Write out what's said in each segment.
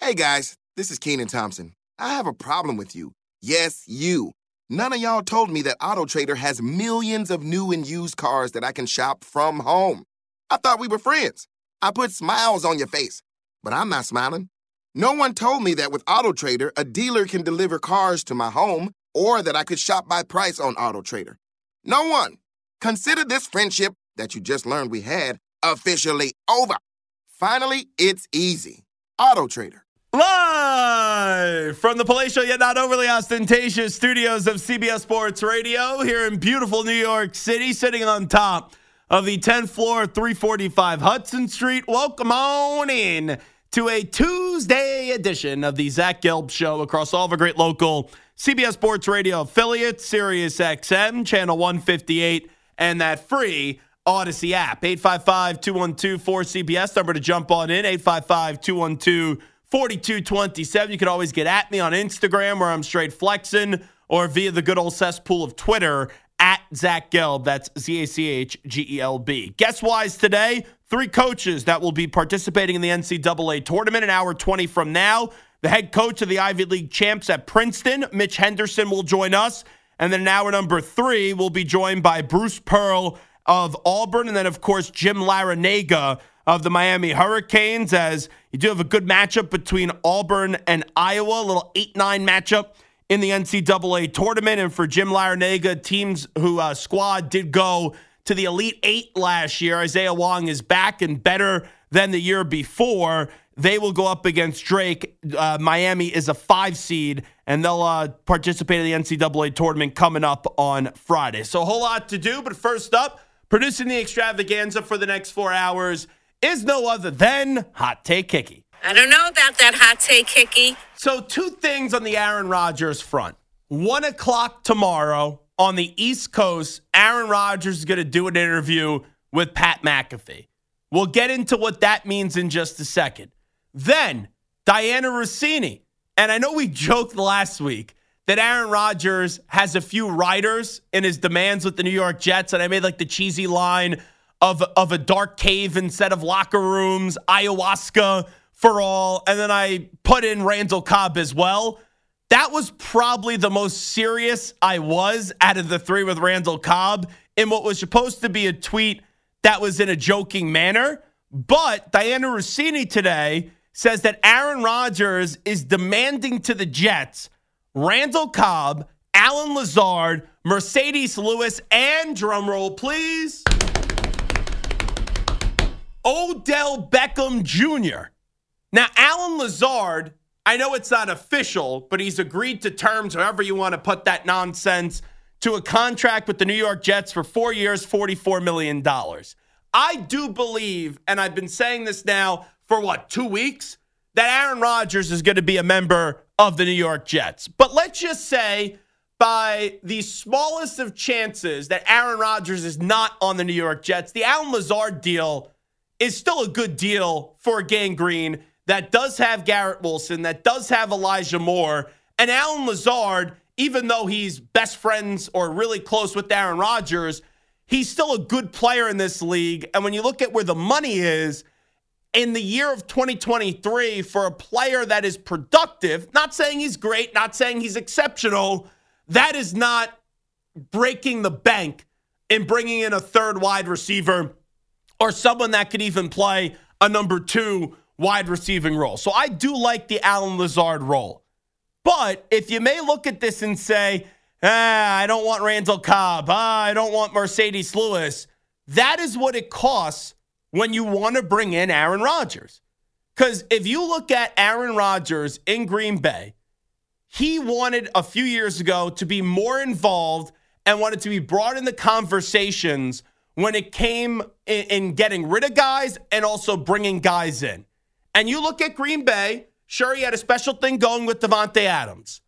Hey guys, this is Keenan Thompson. I have a problem with you. Yes, you. None of y'all told me that AutoTrader has millions of new and used cars that I can shop from home. I thought we were friends. I put smiles on your face, but I'm not smiling. No one told me that with AutoTrader, a dealer can deliver cars to my home or that I could shop by price on AutoTrader. No one. Consider this friendship that you just learned we had officially over. Finally, it's easy. AutoTrader. Live from the palatial yet not overly ostentatious studios of CBS Sports Radio here in beautiful New York City, sitting on top of the 10th floor, 345 Hudson Street. Welcome on in to a Tuesday edition of the Zach Gelb Show across all of our great local CBS Sports Radio affiliates, Sirius XM, Channel 158, and that free Odyssey app. 855-212-4CBS, number to jump on in, 855-212-4227. You can always get at me on Instagram where I'm straight flexing or via the good old cesspool of Twitter at Zach Gelb. That's ZACHGELB. Guest-wise today, 3 coaches that will be participating in the NCAA tournament an hour 20 from now. The head coach of the Ivy League champs at Princeton, Mitch Henderson, will join us. And then in hour number 3, we'll be joined by Bruce Pearl of Auburn. And then, of course, Jim Larrañaga of the Miami Hurricanes, as you do have a good matchup between Auburn and Iowa, a little 8-9 matchup in the NCAA tournament. And for Jim Larrañaga, teams who squad did go to the Elite Eight last year. Isaiah Wong is back and better than the year before. They will go up against Drake. Miami is a 5 seed, and they'll participate in the NCAA tournament coming up on Friday. So a whole lot to do, but first up, producing the extravaganza for the next 4 hours is no other than Hot Take Hickey. I don't know about that Hot Take Hickey. So 2 things on the Aaron Rodgers front. 1 o'clock tomorrow on the East Coast, Aaron Rodgers is going to do an interview with Pat McAfee. We'll get into what that means in just a second. Then, Diana Rossini. And I know we joked last week that Aaron Rodgers has a few riders in his demands with the New York Jets. And I made like the cheesy line of a dark cave instead of locker rooms, ayahuasca for all. And then I put in Randall Cobb as well. That was probably the most serious I was out of the 3 with Randall Cobb in what was supposed to be a tweet that was in a joking manner. But Diana Rossini today says that Aaron Rodgers is demanding to the Jets Randall Cobb, Allen Lazard, Mercedes Lewis, and drumroll please, Odell Beckham Jr. Now, Allen Lazard, I know it's not official, but he's agreed to terms, however you want to put that nonsense, to a contract with the New York Jets for 4 years, $44 million. I do believe, and I've been saying this now for 2 weeks, that Aaron Rodgers is going to be a member of the New York Jets. But let's just say by the smallest of chances that Aaron Rodgers is not on the New York Jets, the Allen Lazard deal is still a good deal for Gang Green that does have Garrett Wilson, that does have Elijah Moore. And Allen Lazard, even though he's best friends or really close with Aaron Rodgers, he's still a good player in this league. And when you look at where the money is, in the year of 2023, for a player that is productive, not saying he's great, not saying he's exceptional, that is not breaking the bank in bringing in a third wide receiver or someone that could even play a number 2 wide receiving role. So I do like the Allen Lazard role. But if you may look at this and say, I don't want Randall Cobb, I don't want Mercedes Lewis, that is what it costs when you want to bring in Aaron Rodgers. Because if you look at Aaron Rodgers in Green Bay, he wanted a few years ago to be more involved and wanted to be brought in the conversations when it came in getting rid of guys and also bringing guys in. And you look at Green Bay, sure, he had a special thing going with Davante Adams.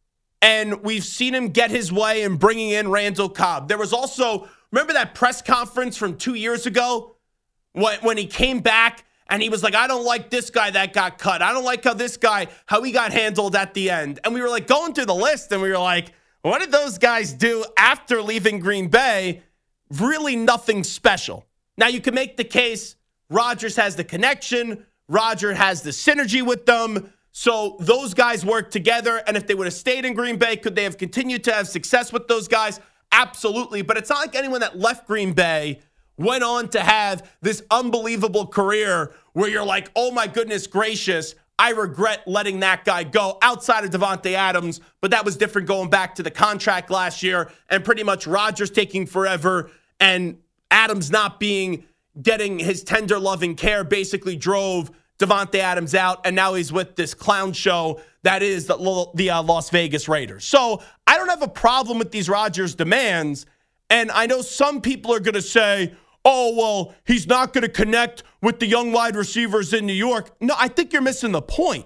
And we've seen him get his way in bringing in Randall Cobb. There was also, remember that press conference from 2 years ago when he came back and he was like, I don't like this guy that got cut. I don't like how he got handled at the end. And we were like going through the list and we were like, what did those guys do after leaving Green Bay? Really nothing special. Now you can make the case Rodgers has the connection. Rodgers has the synergy with them. So those guys work together. And if they would have stayed in Green Bay, could they have continued to have success with those guys? Absolutely. But it's not like anyone that left Green Bay went on to have this unbelievable career where you're like, oh my goodness gracious, I regret letting that guy go, outside of Davante Adams. But that was different going back to the contract last year and pretty much Rodgers taking forever and Adams not getting his tender loving care basically drove Davante Adams out. And now he's with this clown show that is the Las Vegas Raiders. So I don't have a problem with these Rodgers demands. And I know some people are going to say, oh, well, he's not going to connect with the young wide receivers in New York. No, I think you're missing the point.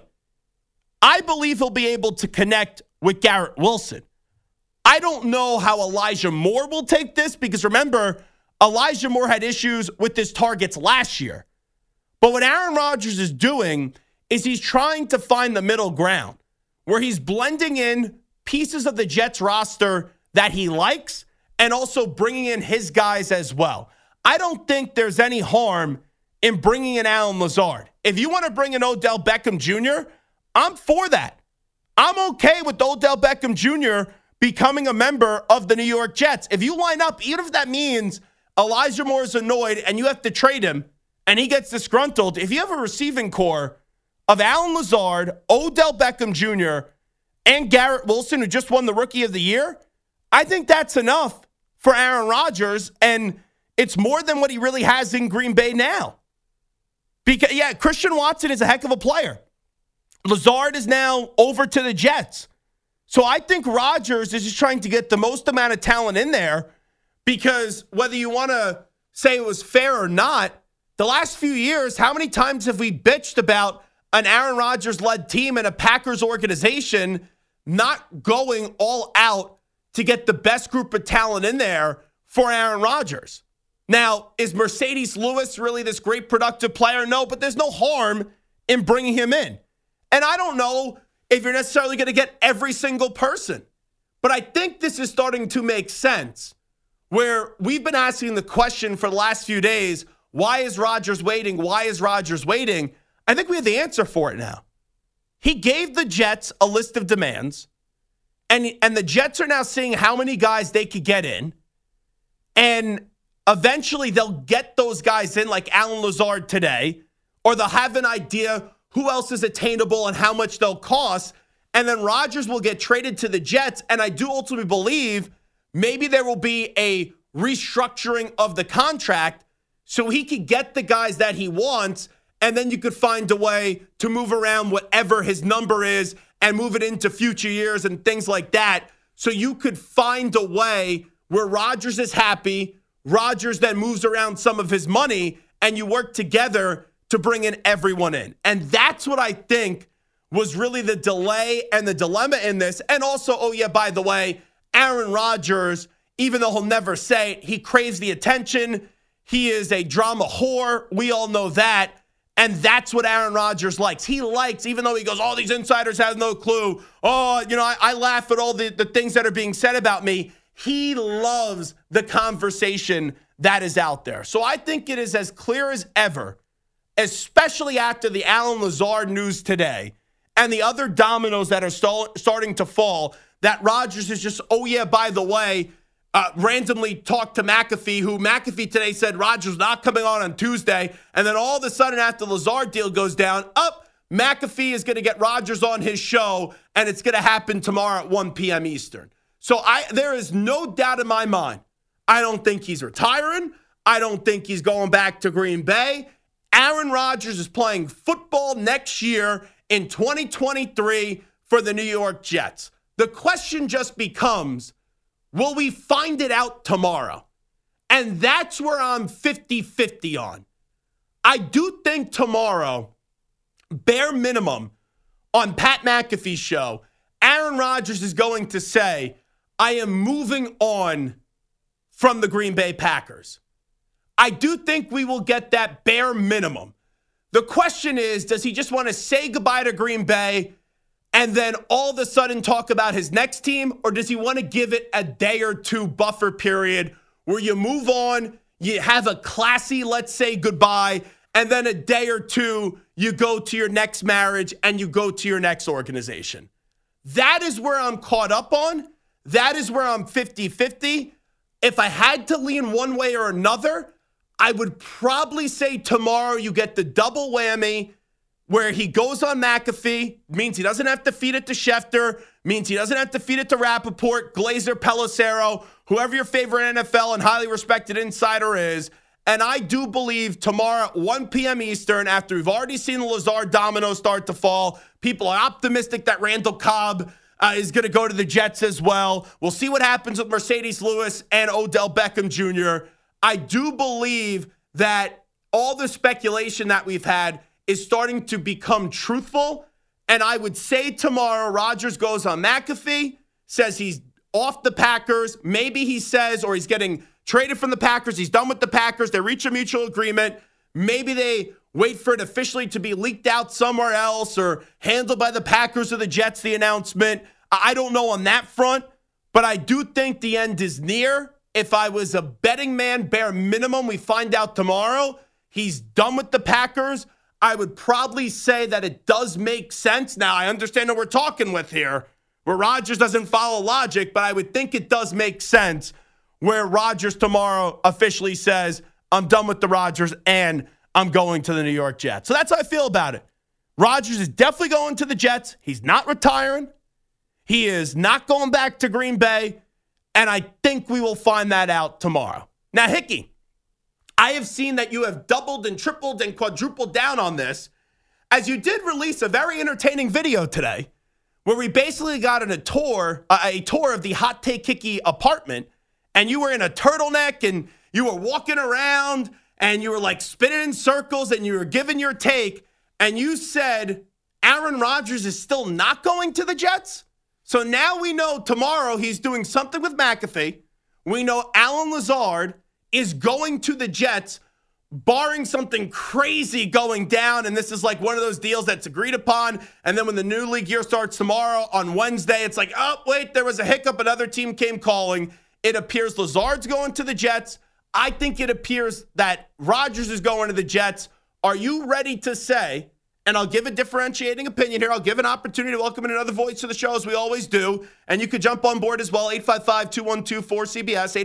I believe he'll be able to connect with Garrett Wilson. I don't know how Elijah Moore will take this because remember, Elijah Moore had issues with his targets last year. But what Aaron Rodgers is doing is he's trying to find the middle ground where he's blending in pieces of the Jets roster that he likes and also bringing in his guys as well. I don't think there's any harm in bringing in Allen Lazard. If you want to bring in Odell Beckham Jr., I'm for that. I'm okay with Odell Beckham Jr. becoming a member of the New York Jets. If you line up, even if that means Elijah Moore is annoyed and you have to trade him and he gets disgruntled, if you have a receiving core of Allen Lazard, Odell Beckham Jr., and Garrett Wilson, who just won the Rookie of the Year, I think that's enough for Aaron Rodgers, and it's more than what he really has in Green Bay now. Because, yeah, Christian Watson is a heck of a player. Lazard is now over to the Jets. So I think Rodgers is just trying to get the most amount of talent in there because whether you want to say it was fair or not, the last few years, how many times have we bitched about an Aaron Rodgers-led team and a Packers organization not going all out to get the best group of talent in there for Aaron Rodgers? Now, is Mercedes Lewis really this great productive player? No, but there's no harm in bringing him in. And I don't know if you're necessarily going to get every single person, but I think this is starting to make sense where we've been asking the question for the last few days, why is Rodgers waiting? Why is Rodgers waiting? I think we have the answer for it now. He gave the Jets a list of demands, and the Jets are now seeing how many guys they could get in, and eventually they'll get those guys in like Allen Lazard today, or they'll have an idea who else is attainable and how much they'll cost, and then Rodgers will get traded to the Jets, and I do ultimately believe maybe there will be a restructuring of the contract so he could get the guys that he wants, and then you could find a way to move around whatever his number is and move it into future years and things like that. So you could find a way where Rodgers is happy, Rodgers then moves around some of his money, and you work together to bring in everyone in. And that's what I think was really the delay and the dilemma in this. And also, oh yeah, by the way, Aaron Rodgers, even though he'll never say it, he craves the attention. He is a drama whore. We all know that. And that's what Aaron Rodgers likes. He likes, even though he goes, all these insiders have no clue. Oh, I laugh at all the things that are being said about me. He loves the conversation that is out there. So I think it is as clear as ever, especially after the Allen Lazard news today and the other dominoes that are starting to fall, that Rodgers is just, oh yeah, by the way, randomly talked to McAfee, who McAfee today said Rodgers not coming on Tuesday. And then all of a sudden after the Lazard deal goes down, McAfee is going to get Rodgers on his show, and it's going to happen tomorrow at 1 p.m. Eastern. So there is no doubt in my mind. I don't think he's retiring. I don't think he's going back to Green Bay. Aaron Rodgers is playing football next year in 2023 for the New York Jets. The question just becomes, will we find it out tomorrow? And that's where I'm 50-50 on. I do think tomorrow, bare minimum, on Pat McAfee's show, Aaron Rodgers is going to say, I am moving on from the Green Bay Packers. I do think we will get that bare minimum. The question is, does he just want to say goodbye to Green Bay and then all of a sudden talk about his next team? Or does he want to give it a day or two buffer period where you move on, you have a classy, let's say, goodbye, and then a day or two, you go to your next marriage and you go to your next organization. That is where I'm caught up on. That is where I'm 50-50. If I had to lean one way or another, I would probably say tomorrow you get the double whammy where he goes on McAfee, means he doesn't have to feed it to Schefter, means he doesn't have to feed it to Rappaport, Glazer, Pelissero, whoever your favorite NFL and highly respected insider is. And I do believe tomorrow at 1 p.m. Eastern, after we've already seen the Lazard dominoes start to fall, people are optimistic that Randall Cobb is going to go to the Jets as well. We'll see what happens with Mercedes Lewis and Odell Beckham Jr. I do believe that all the speculation that we've had is starting to become truthful. And I would say tomorrow, Rodgers goes on McAfee, says he's off the Packers. Maybe he says, or he's getting traded from the Packers. He's done with the Packers. They reach a mutual agreement. Maybe they wait for it officially to be leaked out somewhere else or handled by the Packers or the Jets, the announcement. I don't know on that front, but I do think the end is near. If I was a betting man, bare minimum, we find out tomorrow he's done with the Packers. I would probably say that it does make sense. Now, I understand what we're talking with here, where Rodgers doesn't follow logic, but I would think it does make sense where Rodgers tomorrow officially says, I'm done with the Rodgers and I'm going to the New York Jets. So that's how I feel about it. Rodgers is definitely going to the Jets. He's not retiring. He is not going back to Green Bay. And I think we will find that out tomorrow. Now, Hickey, I have seen that you have doubled and tripled and quadrupled down on this, as you did release a very entertaining video today where we basically got on a tour of the Hot Take Hickey apartment, and you were in a turtleneck and you were walking around and you were like spinning in circles and you were giving your take, and you said Aaron Rodgers is still not going to the Jets. So now we know tomorrow he's doing something with McAfee. We know Allen Lazard is going to the Jets, barring something crazy going down. And this is like one of those deals that's agreed upon. And then when the new league year starts tomorrow on Wednesday, it's like, oh, wait, there was a hiccup. Another team came calling. It appears Lazard's going to the Jets. I think it appears that Rodgers is going to the Jets. Are you ready to say, and I'll give a differentiating opinion here. I'll give an opportunity to welcome in another voice to the show, as we always do. And you could jump on board as well, 855-212-4CBS,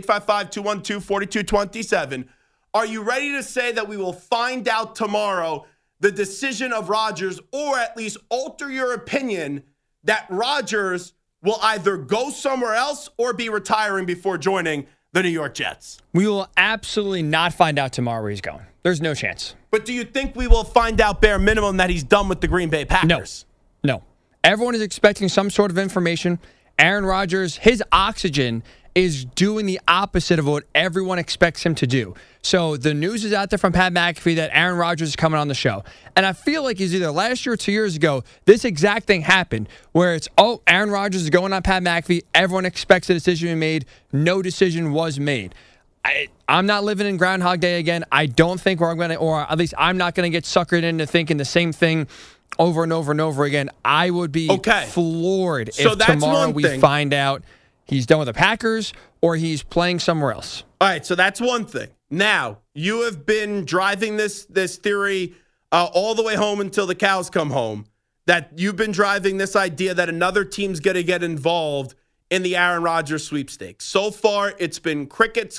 855-212-4227. Are you ready to say that we will find out tomorrow the decision of Rodgers, or at least alter your opinion that Rodgers will either go somewhere else or be retiring before joining the New York Jets? We will absolutely not find out tomorrow where he's going. There's no chance. But do you think we will find out bare minimum that he's done with the Green Bay Packers? No. Everyone is expecting some sort of information. Aaron Rodgers, his oxygen is doing the opposite of what everyone expects him to do. So the news is out there from Pat McAfee that Aaron Rodgers is coming on the show. And I feel like it's either last year or 2 years ago, this exact thing happened where it's, Aaron Rodgers is going on Pat McAfee. Everyone expects a decision to be made. No decision was made. I'm not living in Groundhog Day again. I don't think I'm going to, or at least I'm not going to get suckered into thinking the same thing over and over and over again. I would be floored if tomorrow we find out he's done with the Packers or he's playing somewhere else. All right, so that's one thing. Now, you have been driving this theory all the way home until the cows come home, that you've been driving this idea that another team's going to get involved in the Aaron Rodgers sweepstakes. So far, it's been crickets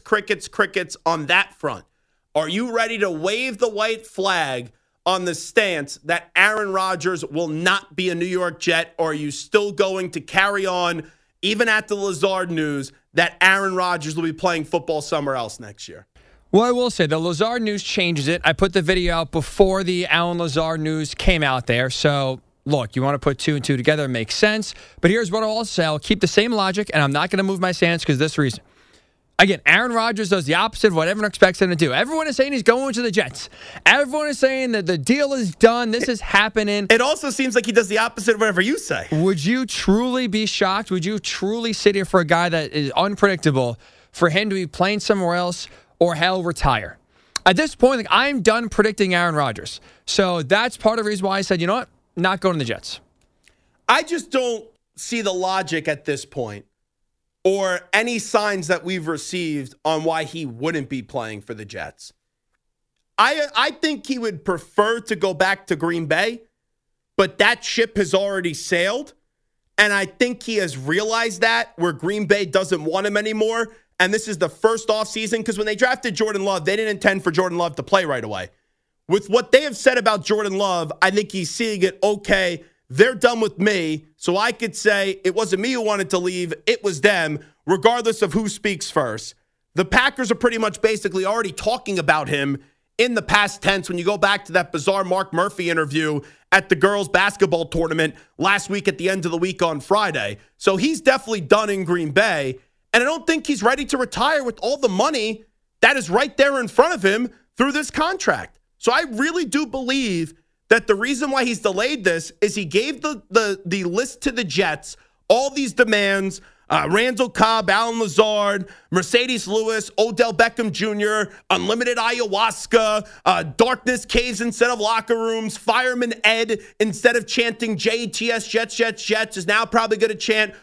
on that front. Are you ready to wave the white flag on the stance that Aaron Rodgers will not be a New York Jet, or are you still going to carry on, even at the Lazard news, that Aaron Rodgers will be playing football somewhere else next year? Well, I will say the Lazard news changes it. I put the video out before the Allen Lazard news came out there, so look, you want to put two and two together, it makes sense. But here's what I'll also say. I'll keep the same logic, and I'm not going to move my stance because of this reason. Again, Aaron Rodgers does the opposite of what everyone expects him to do. Everyone is saying he's going to the Jets. Everyone is saying that the deal is done. This is happening. It also seems like he does the opposite of whatever you say. Would you truly be shocked? Would you truly sit here for a guy that is unpredictable for him to be playing somewhere else or hell retire? At this point, I'm done predicting Aaron Rodgers. So that's part of the reason why I said, you know what? Not going to the Jets. I just don't see the logic at this point or any signs that we've received on why he wouldn't be playing for the Jets. I think he would prefer to go back to Green Bay, but that ship has already sailed. And I think he has realized that where Green Bay doesn't want him anymore. And this is the first offseason, because when they drafted Jordan Love, they didn't intend for Jordan Love to play right away. With what they have said about Jordan Love, I think he's seeing it, okay, they're done with me, so I could say it wasn't me who wanted to leave, it was them, regardless of who speaks first. The Packers are pretty much basically already talking about him in the past tense when you go back to that bizarre Mark Murphy interview at the girls' basketball tournament last week at the end of the week on Friday. So he's definitely done in Green Bay, and I don't think he's ready to retire with all the money that is right there in front of him through this contract. So I really do believe that the reason why he's delayed this is he gave the list to the Jets, all these demands, Randall Cobb, Alan Lazard, Mercedes Lewis, Odell Beckham Jr., unlimited ayahuasca, darkness caves instead of locker rooms, Fireman Ed, instead of chanting JETS, Jets, Jets, Jets, is now probably going to chant,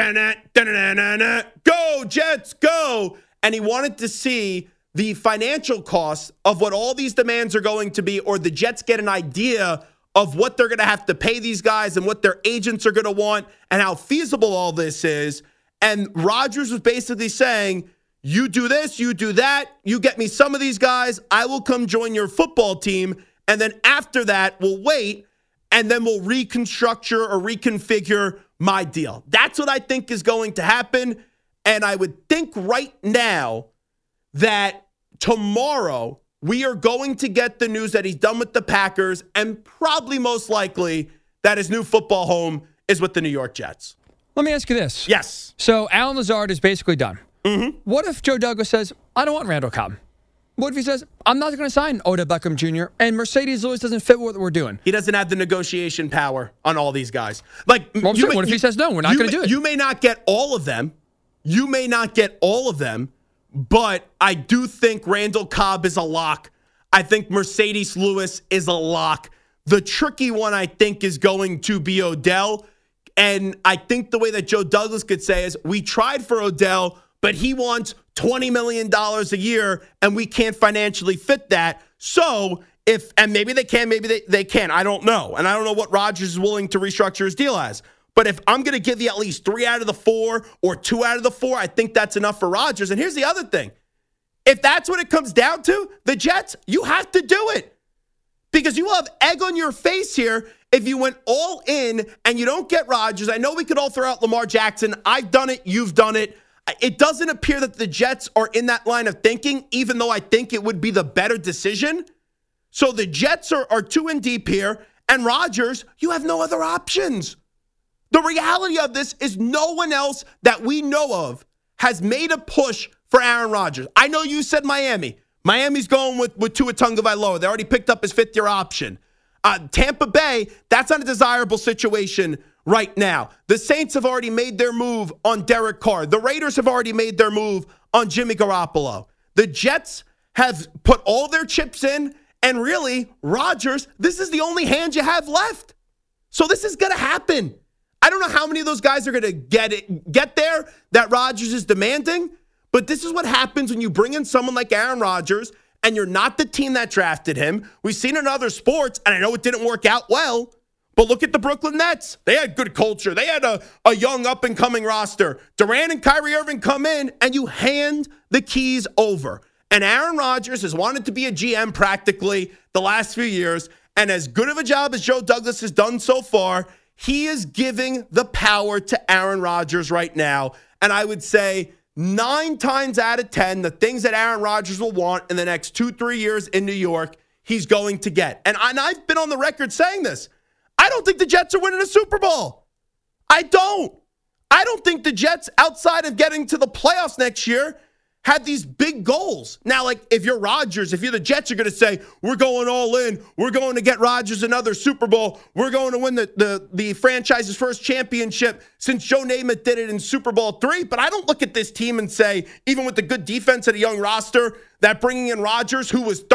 go, Jets, go. And he wanted to see the financial costs of what all these demands are going to be, or the Jets get an idea of what they're going to have to pay these guys and what their agents are going to want and how feasible all this is. And Rodgers was basically saying, you do this, you do that, you get me some of these guys, I will come join your football team, and then after that, we'll wait, and then we'll reconstructure or reconfigure my deal. That's what I think is going to happen, and I would think right now that tomorrow we are going to get the news that he's done with the Packers, and probably most likely that his new football home is with the New York Jets. Let me ask you this. Yes. So Alan Lazard is basically done. Mm-hmm. What if Joe Douglas says, I don't want Randall Cobb? What if he says, I'm not going to sign Odell Beckham Jr. and Mercedes Lewis doesn't fit what we're doing? He doesn't have the negotiation power on all these guys. Like, what if he says, no, we're not going to do it? You may not get all of them. But I do think Randall Cobb is a lock. I think Mercedes Lewis is a lock. The tricky one, I think, is going to be Odell. And I think the way that Joe Douglas could say is, we tried for Odell, but he wants $20 million a year, and we can't financially fit that. So and maybe they can, maybe they can't. I don't know. And I don't know what Rodgers is willing to restructure his deal as. But if I'm going to give you at least 3 out of the 4 or 2 out of the 4, I think that's enough for Rodgers. And here's the other thing. If that's what it comes down to, the Jets, you have to do it. Because you have egg on your face here if you went all in and you don't get Rodgers. I know we could all throw out Lamar Jackson. I've done it. You've done it. It doesn't appear that the Jets are in that line of thinking, even though I think it would be the better decision. So the Jets are 2 in deep here. And Rodgers, you have no other options. The reality of this is no one else that we know of has made a push for Aaron Rodgers. I know you said Miami. Miami's going with Tua Tagovailoa. They already picked up his 5th-year option. Tampa Bay, that's not a desirable situation right now. The Saints have already made their move on Derek Carr. The Raiders have already made their move on Jimmy Garoppolo. The Jets have put all their chips in, and really, Rodgers, this is the only hand you have left. So this is going to happen. I don't know how many of those guys are going to get there that Rodgers is demanding, but this is what happens when you bring in someone like Aaron Rodgers and you're not the team that drafted him. We've seen in other sports, and I know it didn't work out well, but look at the Brooklyn Nets. They had good culture. They had a young up-and-coming roster. Durant and Kyrie Irving come in, and you hand the keys over. And Aaron Rodgers has wanted to be a GM practically the last few years, and as good of a job as Joe Douglas has done so far, he is giving the power to Aaron Rodgers right now. And I would say 9 times out of 10, the things that Aaron Rodgers will want in the next 2-3 years in New York, he's going to get. And I've been on the record saying this. I don't think the Jets are winning a Super Bowl. I don't think the Jets, outside of getting to the playoffs next year, had these big goals. Now, like, if you're Rodgers, if you're the Jets, you're going to say, we're going all in. We're going to get Rodgers another Super Bowl. We're going to win the franchise's first championship since Joe Namath did it in Super Bowl III. But I don't look at this team and say, even with the good defense and a young roster, that bringing in Rodgers, who was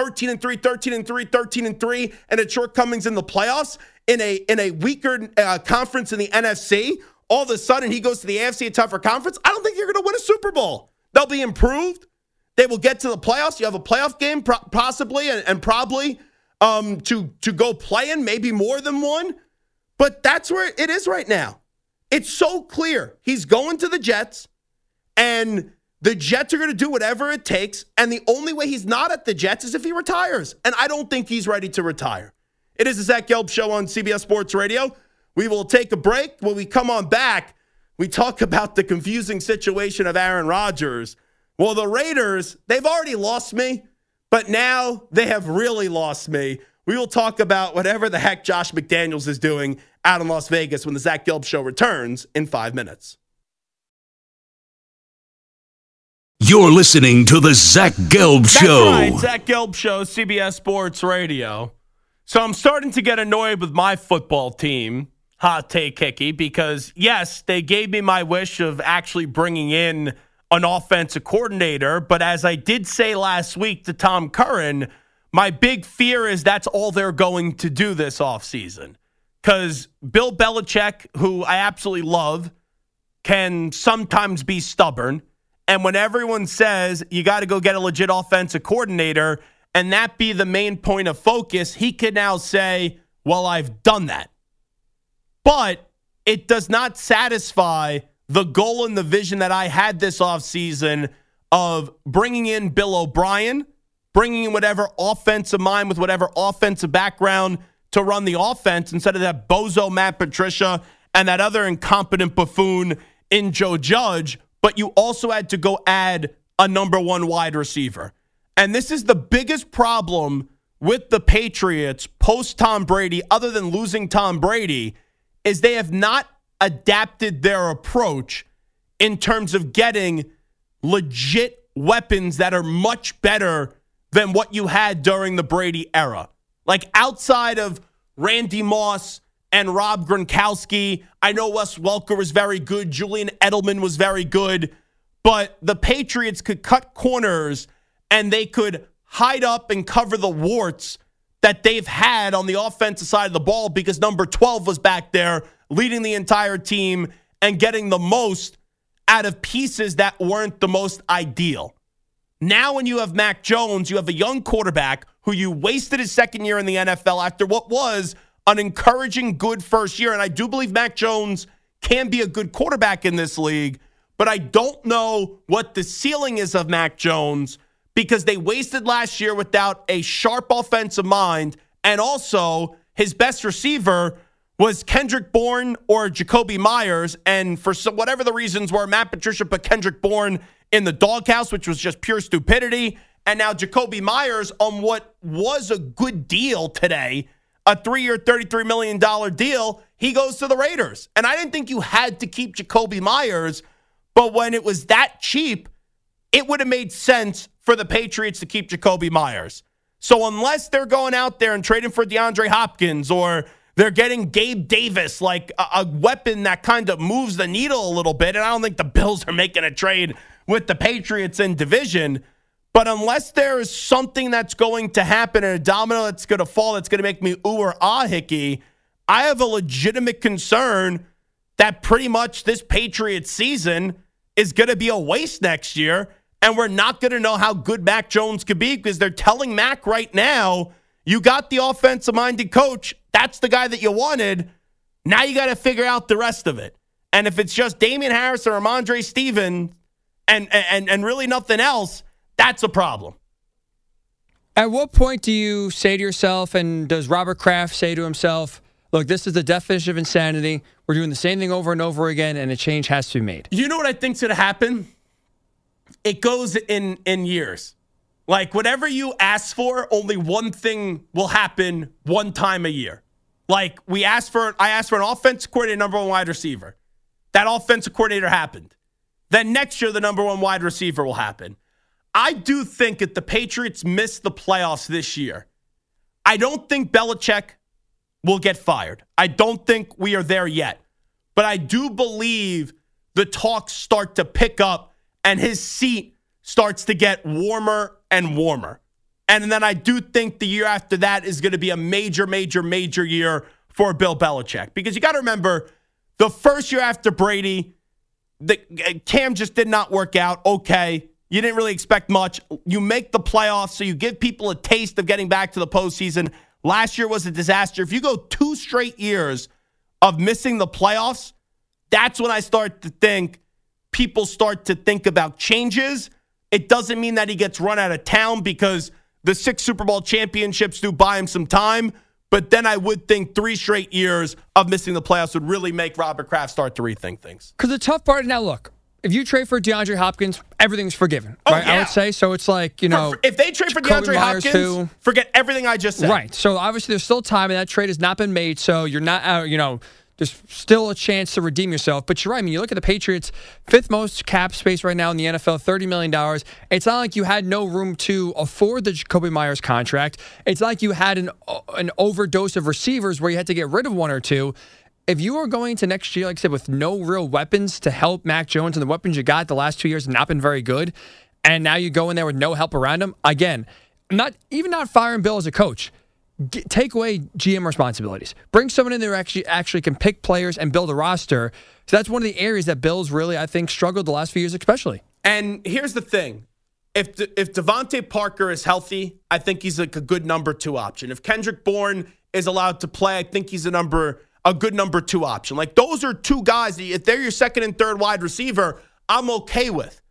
13-3, and had shortcomings in the playoffs, in a weaker conference in the NFC, all of a sudden he goes to the AFC, a tougher conference. I don't think you're going to win a Super Bowl. They'll be improved. They will get to the playoffs. You have a playoff game possibly and probably to go play in, maybe more than one. But that's where it is right now. It's so clear. He's going to the Jets, and the Jets are going to do whatever it takes. And the only way he's not at the Jets is if he retires. And I don't think he's ready to retire. It is the Zach Gelb Show on CBS Sports Radio. We will take a break. When we come on back, we talk about the confusing situation of Aaron Rodgers. Well, the Raiders, they've already lost me, but now they have really lost me. We will talk about whatever the heck Josh McDaniels is doing out in Las Vegas when the Zach Gelb Show returns in 5 minutes. You're listening to the Zach Gelb Show. That's right, Zach Gelb Show, CBS Sports Radio. So I'm starting to get annoyed with my football team, Hot Take Hickey, because, yes, they gave me my wish of actually bringing in an offensive coordinator, but as I did say last week to Tom Curran, my big fear is that's all they're going to do this offseason. Because Bill Belichick, who I absolutely love, can sometimes be stubborn. And when everyone says you got to go get a legit offensive coordinator and that be the main point of focus, he can now say, well, I've done that. But it does not satisfy the goal and the vision that I had this offseason of bringing in Bill O'Brien, bringing in whatever offensive mind with whatever offensive background to run the offense instead of that bozo Matt Patricia and that other incompetent buffoon in Joe Judge. But you also had to go add a number one wide receiver. And this is the biggest problem with the Patriots post Tom Brady, other than losing Tom Brady, is they have not adapted their approach in terms of getting legit weapons that are much better than what you had during the Brady era. Like outside of Randy Moss and Rob Gronkowski, I know Wes Welker was very good. Julian Edelman was very good. But the Patriots could cut corners and they could hide up and cover the warts that they've had on the offensive side of the ball because number 12 was back there leading the entire team and getting the most out of pieces that weren't the most ideal. Now when you have Mac Jones, you have a young quarterback who you wasted his second year in the NFL after what was an encouraging good first year. And I do believe Mac Jones can be a good quarterback in this league, but I don't know what the ceiling is of Mac Jones because they wasted last year without a sharp offensive mind. And also his best receiver was Kendrick Bourne or Jacoby Myers. And for whatever the reasons were, Matt Patricia put Kendrick Bourne in the doghouse, which was just pure stupidity. And now Jacoby Myers on what was a good deal today, a 3-year, $33 million deal, he goes to the Raiders. And I didn't think you had to keep Jacoby Myers, but when it was that cheap, it would have made sense for the Patriots to keep Jacoby Myers. So unless they're going out there and trading for DeAndre Hopkins or they're getting Gabe Davis, like a weapon that kind of moves the needle a little bit, and I don't think the Bills are making a trade with the Patriots in division, but unless there is something that's going to happen and a domino that's going to fall that's going to make me ooh or ah hickey, I have a legitimate concern that pretty much this Patriots season is going to be a waste next year, and we're not going to know how good Mac Jones could be because they're telling Mac right now, you got the offensive-minded coach. That's the guy that you wanted. Now you got to figure out the rest of it. And if it's just Damian Harris or Ramondre Stevenson and really nothing else, that's a problem. At what point do you say to yourself, and does Robert Kraft say to himself, look, this is the definition of insanity. We're doing the same thing over and over again, and a change has to be made? You know what I think's going to happen? It goes in years. Like, whatever you ask for, only one thing will happen one time a year. Like, I asked for an offensive coordinator, number one wide receiver. That offensive coordinator happened. Then next year, the number one wide receiver will happen. I do think if the Patriots miss the playoffs this year, I don't think Belichick will get fired. I don't think we are there yet. But I do believe the talks start to pick up and his seat starts to get warmer and warmer. And then I do think the year after that is going to be a major, major, major year for Bill Belichick. Because you got to remember, the first year after Brady, Cam just did not work out. Okay, You didn't really expect much. You make the playoffs, so you give people a taste of getting back to the postseason. Last year was a disaster. If you go 2 straight years of missing the playoffs, that's when I start to think people start to think about changes. It doesn't mean that he gets run out of town because the 6 Super Bowl championships do buy him some time. But then I would think 3 straight years of missing the playoffs would really make Robert Kraft start to rethink things. Because the tough part, now look, if you trade for DeAndre Hopkins, everything's forgiven, right? Yeah. I would say. So it's like, if they trade for DeAndre Hopkins, forget everything I just said. Right. So obviously there's still time, and that trade has not been made. So you're not out, there's still a chance to redeem yourself. But you're right. I mean, you look at the Patriots, 5th most cap space right now in the NFL, $30 million. It's not like you had no room to afford the Jacoby Myers contract. It's not like you had an overdose of receivers where you had to get rid of 1 or 2. If you are going to next year, like I said, with no real weapons to help Mac Jones, and the weapons you got the last 2 years have not been very good, and now you go in there with no help around him, again, not firing Bill as a coach. Take away GM responsibilities. Bring someone in there who actually can pick players and build a roster. So that's one of the areas that Bill's really, I think, struggled the last few years especially. And here's the thing. If Devontae Parker is healthy, I think he's like a good number 2 option. If Kendrick Bourne is allowed to play, I think he's a good number 2 option. Like, those are 2 guys, if they're your 2nd and 3rd wide receiver, I'm okay with.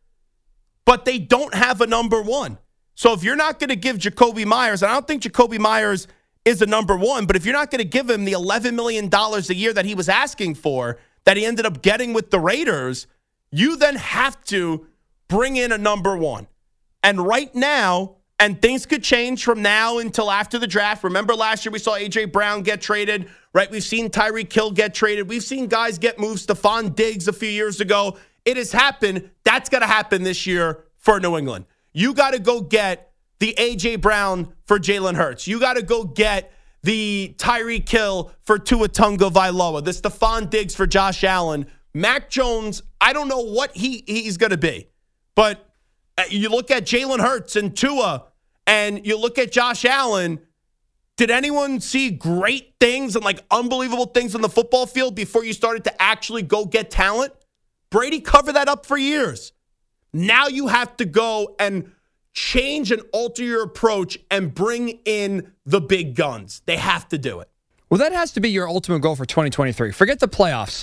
But they don't have a number 1. So if you're not going to give Jacoby Myers, and I don't think Jacoby Myers is a number 1, but if you're not going to give him the $11 million a year that he was asking for, that he ended up getting with the Raiders, you then have to bring in a number 1. And right now, and things could change from now until after the draft. Remember last year we saw A.J. Brown get traded, right? We've seen Tyreek Hill get traded. We've seen guys get moved. Stephon Diggs a few years ago. It has happened. That's got to happen this year for New England. You got to go get the A.J. Brown for Jalen Hurts. You got to go get the Tyreek Hill for Tua Tagovailoa, the Stephon Diggs for Josh Allen. Mac Jones, I don't know what he's going to be. But you look at Jalen Hurts and Tua, and you look at Josh Allen, did anyone see great things and like unbelievable things on the football field before you started to actually go get talent? Brady covered that up for years. Now you have to go and change and alter your approach and bring in the big guns. They have to do it. Well, that has to be your ultimate goal for 2023. Forget the playoffs.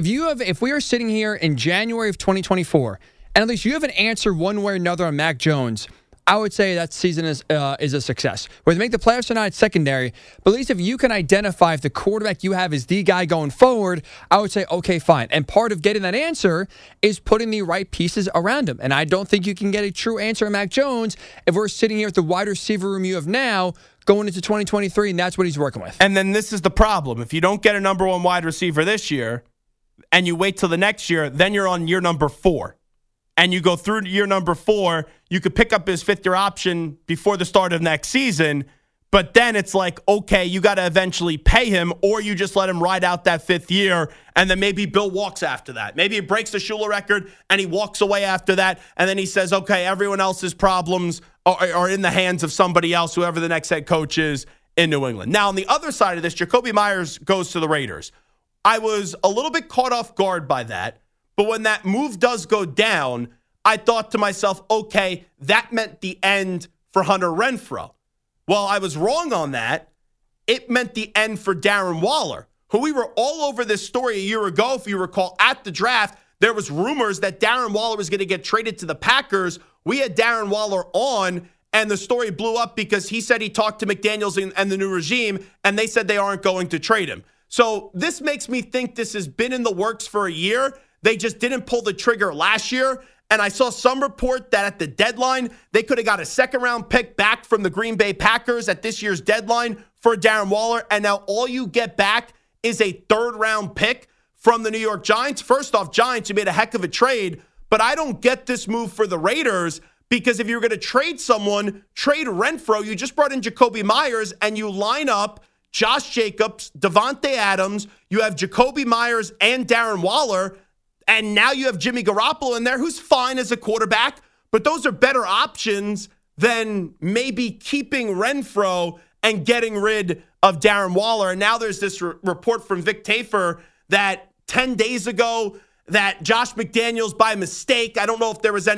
If we are sitting here in January of 2024, and at least you have an answer one way or another on Mac Jones, I would say that season is a success. Whether they make the playoffs or not, it's secondary. But at least if you can identify if the quarterback you have is the guy going forward, I would say, okay, fine. And part of getting that answer is putting the right pieces around him. And I don't think you can get a true answer on Mac Jones if we're sitting here with the wide receiver room you have now going into 2023, and that's what he's working with. And then this is the problem. If you don't get a number 1 wide receiver this year and you wait till the next year, then you're on year number 4. And you go through year number 4, you could pick up his 5th-year option before the start of next season, but then it's like, okay, you got to eventually pay him, or you just let him ride out that 5th year, and then maybe Bill walks after that. Maybe he breaks the Shula record, and he walks away after that, and then he says, okay, everyone else's problems are in the hands of somebody else, whoever the next head coach is in New England. Now, on the other side of this, Jacoby Myers goes to the Raiders. I was a little bit caught off guard by that. But when that move does go down, I thought to myself, okay, that meant the end for Hunter Renfrow. Well, I was wrong on that. It meant the end for Darren Waller, who we were all over this story a year ago. If you recall, at the draft, there was rumors that Darren Waller was going to get traded to the Packers. We had Darren Waller on, and the story blew up because he said he talked to McDaniels and the new regime, and they said they aren't going to trade him. So this makes me think this has been in the works for a year. They just didn't pull the trigger last year. And I saw some report that at the deadline, they could have got a 2nd-round pick back from the Green Bay Packers at this year's deadline for Darren Waller. And now all you get back is a 3rd-round pick from the New York Giants. First off, Giants, you made a heck of a trade. But I don't get this move for the Raiders because if you're going to trade someone, trade Renfrow. You just brought in Jacoby Myers, and you line up Josh Jacobs, Devontae Adams. You have Jacoby Myers and Darren Waller. And now you have Jimmy Garoppolo in there, who's fine as a quarterback, but those are better options than maybe keeping Renfrow and getting rid of Darren Waller. And now there's this report from Vic Tafur that 10 days ago that Josh McDaniels, by mistake, I don't know if there was any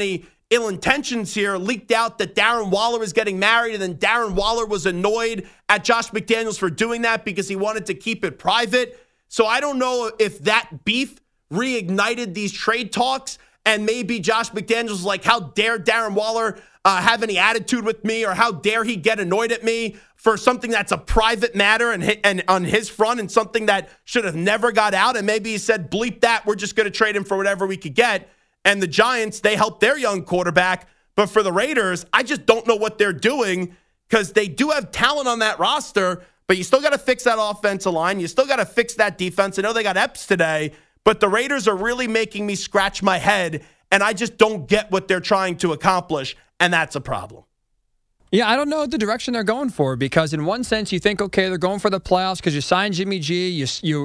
ill intentions here, leaked out that Darren Waller was getting married, and then Darren Waller was annoyed at Josh McDaniels for doing that because he wanted to keep it private. So I don't know if that beef reignited these trade talks, and maybe Josh McDaniels was like, how dare Darren Waller have any attitude with me, or how dare he get annoyed at me for something that's a private matter and on his front, and something that should have never got out. And maybe he said, bleep that, we're just going to trade him for whatever we could get. And the Giants, they helped their young quarterback. But for the Raiders, I just don't know what they're doing, because they do have talent on that roster, but you still got to fix that offensive line. You still got to fix that defense. I know they got Epps today, but the Raiders are really making me scratch my head, and I just don't get what they're trying to accomplish, and that's a problem. Yeah, I don't know the direction they're going for, because in one sense you think, okay, they're going for the playoffs because you signed Jimmy G, you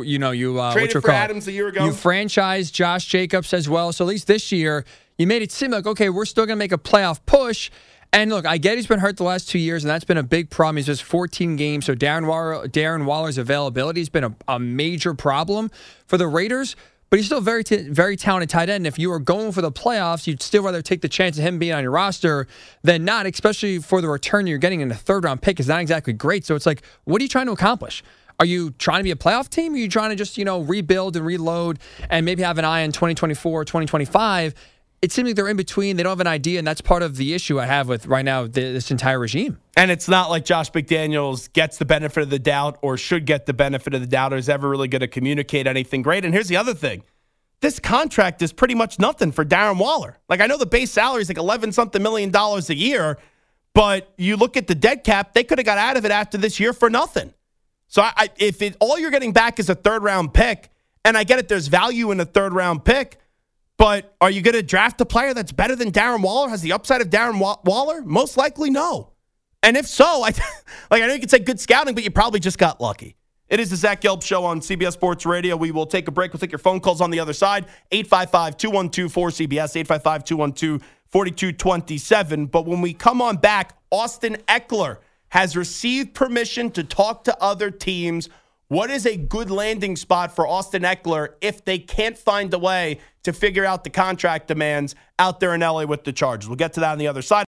traded for Adams a year ago. You franchised Josh Jacobs as well. So at least this year you made it seem like, okay, we're still going to make a playoff push. And look, I get he's been hurt the last 2 years, and that's been a big problem. He's just 14 games, so Darren Waller's availability has been a major problem for the Raiders. But he's still very talented tight end. If you were going for the playoffs, you'd still rather take the chance of him being on your roster than not, especially for the return you're getting in a third-round pick is not exactly great. So it's like, what are you trying to accomplish? Are you trying to be a playoff team? Or are you trying to just, rebuild and reload and maybe have an eye on 2024, 2025? It seems like they're in between. They don't have an idea, and that's part of the issue I have with right now this entire regime. And it's not like Josh McDaniels gets the benefit of the doubt or should get the benefit of the doubt or is ever really going to communicate anything great. And here's the other thing. This contract is pretty much nothing for Darren Waller. Like, I know the base salary is like $11-something million a year, but you look at the dead cap, they could have got out of it after this year for nothing. So if all you're getting back is a third-round pick, and I get it, there's value in a third-round pick, but are you going to draft a player that's better than Darren Waller, has the upside of Darren Waller? Most likely no. And if so, I know you could say good scouting, but you probably just got lucky. It is the Zach Gelb Show on CBS Sports Radio. We will take a break. We'll take your phone calls on the other side. 855-212-4CBS, 855-212-4227. But when we come on back, Austin Ekeler has received permission to talk to other teams. What is a good landing spot for Austin Ekeler if they can't find a way to figure out the contract demands out there in LA with the Chargers? We'll get to that on the other side.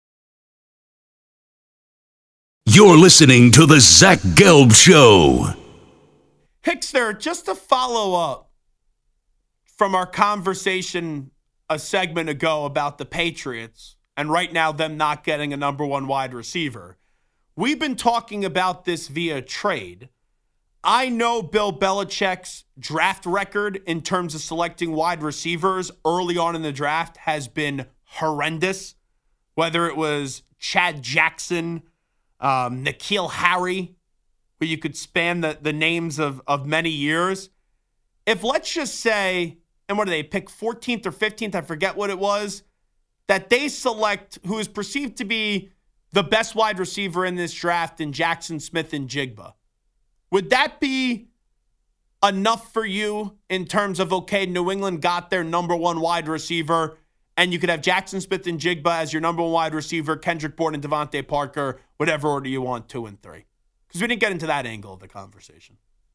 You're listening to the Zach Gelb Show. Hickster, just to follow up from our conversation a segment ago about the Patriots and right now them not getting a number one wide receiver. We've been talking about this via trade. I know Bill Belichick's draft record in terms of selecting wide receivers early on in the draft has been horrendous, whether it was Chad Jackson, N'Keal Harry, where you could span the names of many years. If let's just say, and what do they pick, 14th or 15th, I forget what it was, that they select who is perceived to be the best wide receiver in this draft in Jackson Smith and Jigba. Would that be enough for you in terms of, okay, New England got their number one wide receiver, and you could have Jackson Smith and Jigba as your number one wide receiver, Kendrick Bourne and Devontae Parker, whatever order you want, 2 and 3? Because we didn't get into that angle of the conversation.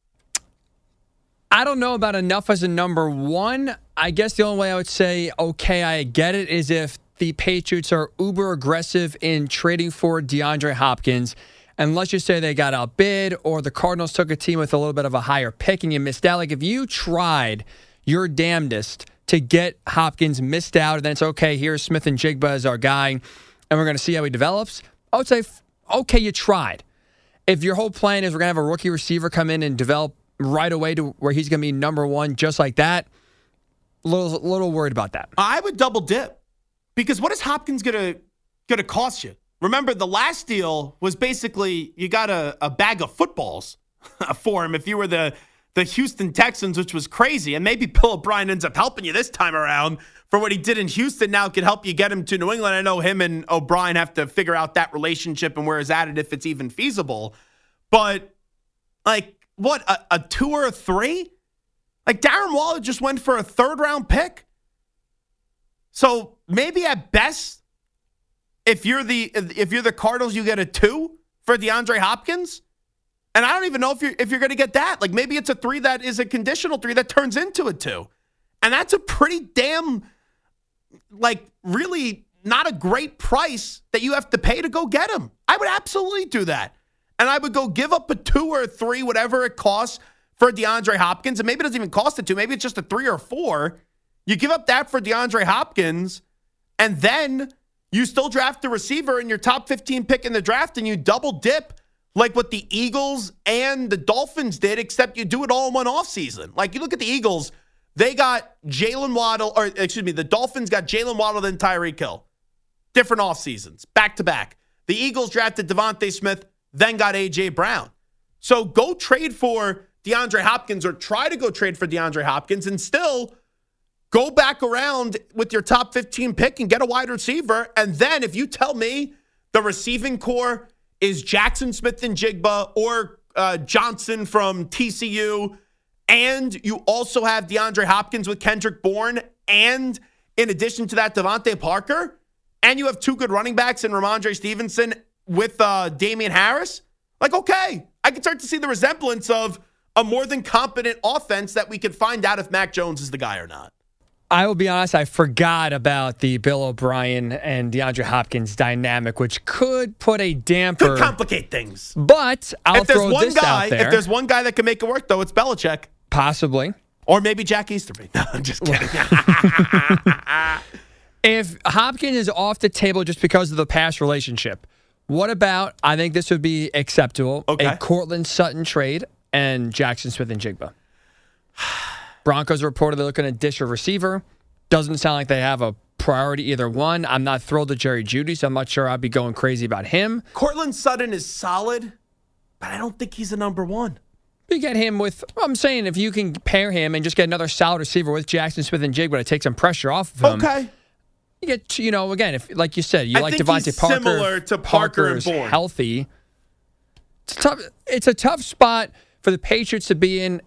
I don't know about enough as a number one. I guess the only way I would say, okay, I get it, is if the Patriots are uber aggressive in trading for DeAndre Hopkins. And let's just say they got outbid, or the Cardinals took a team with a little bit of a higher pick and you missed out. Like, if you tried your damnedest to get Hopkins, missed out, and then it's okay, here's Smith and Jigba as our guy, and we're going to see how he develops, I would say, okay, you tried. If your whole plan is we're going to have a rookie receiver come in and develop right away to where he's going to be number one just like that, a little worried about that. I would double dip, because what is Hopkins going to cost you? Remember, the last deal was basically you got a bag of footballs for him if you were the Houston Texans, which was crazy. And maybe Bill O'Brien ends up helping you this time around for what he did in Houston. Now can help you get him to New England. I know him and O'Brien have to figure out that relationship and where it's at, if it's even feasible. But, like, what, a 2 or a 3? Like, Darren Waller just went for a third-round pick. So maybe at best, if you're the Cardinals, you get a 2 for DeAndre Hopkins. And I don't even know if you're going to get that. Like, maybe it's a 3 that is a conditional 3 that turns into a 2. And that's a pretty damn, like, really not a great price that you have to pay to go get him. I would absolutely do that. And I would go give up a 2 or a 3, whatever it costs for DeAndre Hopkins. And maybe it doesn't even cost a 2. Maybe it's just a 3 or 4. You give up that for DeAndre Hopkins, and then you still draft a receiver in your top 15 pick in the draft, and you double dip like what the Eagles and the Dolphins did, except you do it all in one offseason. Like, you look at the Eagles, they got Jalen Waddle, the Dolphins got Jalen Waddle then Tyreek Hill. Different offseasons, back-to-back. The Eagles drafted Devontae Smith, then got A.J. Brown. So go trade for DeAndre Hopkins, or try to go trade for DeAndre Hopkins, and still go back around with your top 15 pick and get a wide receiver. And then if you tell me the receiving core is Jackson Smith-Njigba or Johnson from TCU, and you also have DeAndre Hopkins with Kendrick Bourne, and in addition to that, Devontae Parker, and you have 2 good running backs in Ramondre Stevenson with Damian Harris, like, okay, I can start to see the resemblance of a more than competent offense that we could find out if Mac Jones is the guy or not. I will be honest, I forgot about the Bill O'Brien and DeAndre Hopkins dynamic, which could put a damper. Could complicate things. But I'll throw this out there. If there's one guy that can make it work, though, it's Belichick. Possibly. Or maybe Jack Easterby. No, I'm just kidding. If Hopkins is off the table just because of the past relationship, what about, I think this would be acceptable, a Courtland Sutton trade and Jackson Smith-Njigba? Broncos reported they're looking to dish a receiver. Doesn't sound like they have a priority either one. I'm not thrilled with Jerry Jeudy, so I'm not sure I'd be going crazy about him. Courtland Sutton is solid, but I don't think he's a number one. You get him with, I'm saying if you can pair him and just get another solid receiver with Jackson Smith-Njigba to take some pressure off of him. Okay. You get, again, if like you said, you like Devontae Parker. Similar to Parker and Bourne. Healthy. It's a tough spot for the Patriots to be in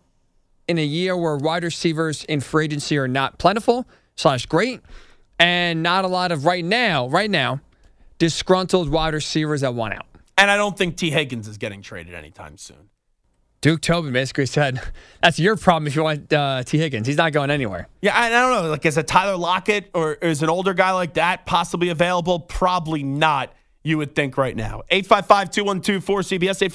a year where wide receivers in free agency are not plentiful / great, and not a lot of right now, disgruntled wide receivers that want out. And I don't think T. Higgins is getting traded anytime soon. Duke Tobin basically said, that's your problem if you want T. Higgins. He's not going anywhere. Yeah, I don't know. Like, is a Tyler Lockett or is an older guy like that possibly available? Probably not, you would think right now. 855-212-4CBS,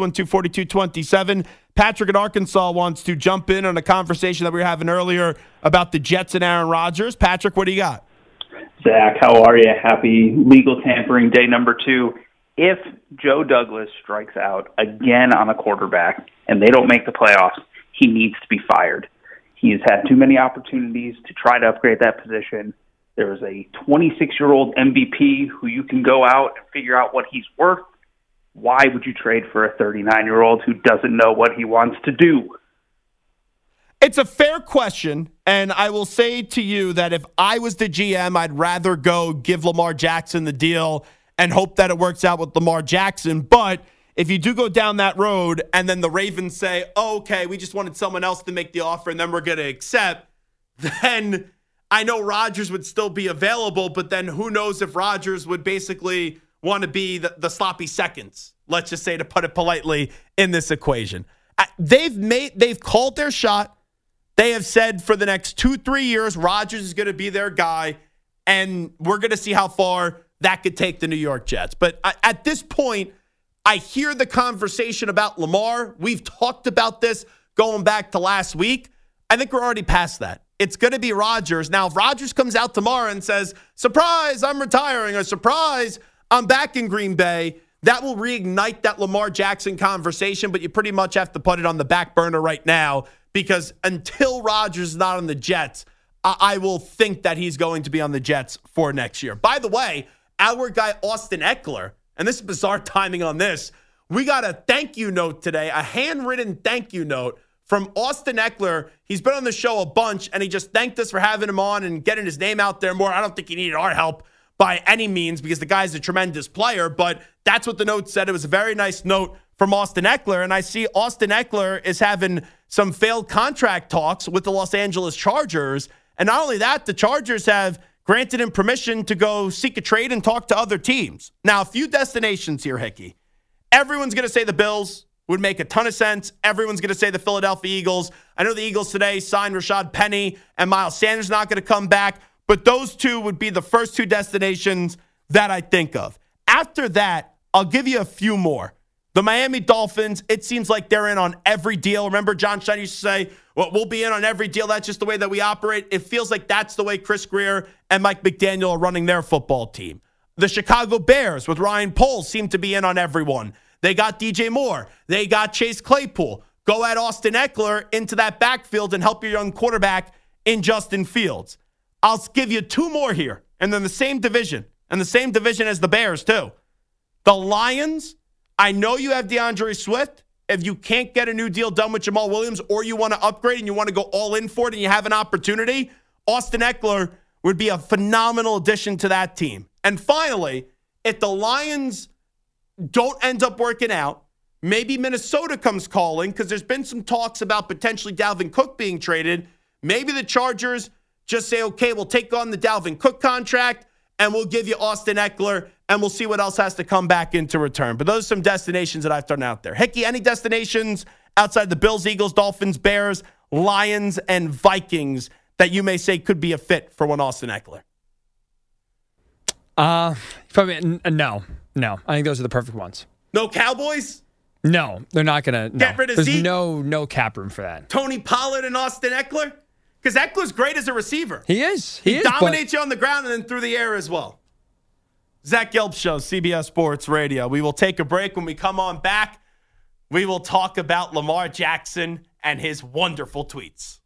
855-212-4227. Patrick in Arkansas wants to jump in on a conversation that we were having earlier about the Jets and Aaron Rodgers. Patrick, what do you got? Zach, how are you? Happy legal tampering day number 2. If Joe Douglas strikes out again on a quarterback and they don't make the playoffs, he needs to be fired. He's had too many opportunities to try to upgrade that position. There is a 26-year-old MVP who you can go out and figure out what he's worth. Why would you trade for a 39-year-old who doesn't know what he wants to do? It's a fair question, and I will say to you that if I was the GM, I'd rather go give Lamar Jackson the deal and hope that it works out with Lamar Jackson. But if you do go down that road and then the Ravens say, oh, okay, we just wanted someone else to make the offer and then we're going to accept, then I know Rodgers would still be available, but then who knows if Rodgers would basically want to be the sloppy seconds, let's just say, to put it politely, in this equation. They've called their shot. They have said for the next 2-3 years, Rodgers is going to be their guy, and we're going to see how far that could take the New York Jets. But at this point, I hear the conversation about Lamar. We've talked about this going back to last week. I think we're already past that. It's going to be Rodgers. Now, if Rodgers comes out tomorrow and says, surprise, I'm retiring, or surprise, I'm back in Green Bay, that will reignite that Lamar Jackson conversation, but you pretty much have to put it on the back burner right now, because until Rodgers is not on the Jets, I will think that he's going to be on the Jets for next year. By the way, our guy Austin Eckler, and this is bizarre timing on this, we got a thank you note today, a handwritten thank you note from Austin Eckler. He's been on the show a bunch, and he just thanked us for having him on and getting his name out there more. I don't think he needed our help by any means because the guy's a tremendous player, but that's what the note said. It was a very nice note from Austin Eckler, and I see Austin Eckler is having some failed contract talks with the Los Angeles Chargers, and not only that, the Chargers have granted him permission to go seek a trade and talk to other teams. Now, a few destinations here, Hickey. Everyone's going to say the Bills would make a ton of sense. Everyone's going to say the Philadelphia Eagles. I know the Eagles today signed Rashad Penny, and Miles Sanders not going to come back. but those two would be the first two destinations that I think of. After that, I'll give you a few more. The Miami Dolphins, it seems like they're in on every deal. Remember, John Schneider used to say, well, we'll be in on every deal. That's just the way that we operate. It feels like that's the way Chris Greer and Mike McDaniel are running their football team. The Chicago Bears with Ryan Poles seem to be in on everyone. They got DJ Moore. They got Chase Claypool. Go at Austin Eckler into that backfield and help your young quarterback in Justin Fields. I'll give you two more here, and then the same division, and the same division as the Bears too. The Lions, I know you have DeAndre Swift. If you can't get a new deal done with Jamal Williams, or you want to upgrade and you want to go all in for it and you have an opportunity, Austin Eckler would be a phenomenal addition to that team. And finally, if the Lions don't end up working out, maybe Minnesota comes calling because there's been some talks about potentially Dalvin Cook being traded. Maybe the Chargers just say, okay, we'll take on the Dalvin Cook contract and we'll give you Austin Eckler and we'll see what else has to come back into return. But those are some destinations that I've thrown out there. Hickey, any destinations outside the Bills, Eagles, Dolphins, Bears, Lions, and Vikings that you may say could be a fit for one Austin Eckler? Probably no. I think those are the perfect ones. No Cowboys? No, they're not going to. Get rid of There's Zeke? No cap room for that. Tony Pollard and Austin Eckler? Because Eckler's great as a receiver. He is. He dominates you on the ground and then through the air as well. Zach Gelb Show, CBS Sports Radio. We will take a break. When we come on back, we will talk about Lamar Jackson and his wonderful tweets.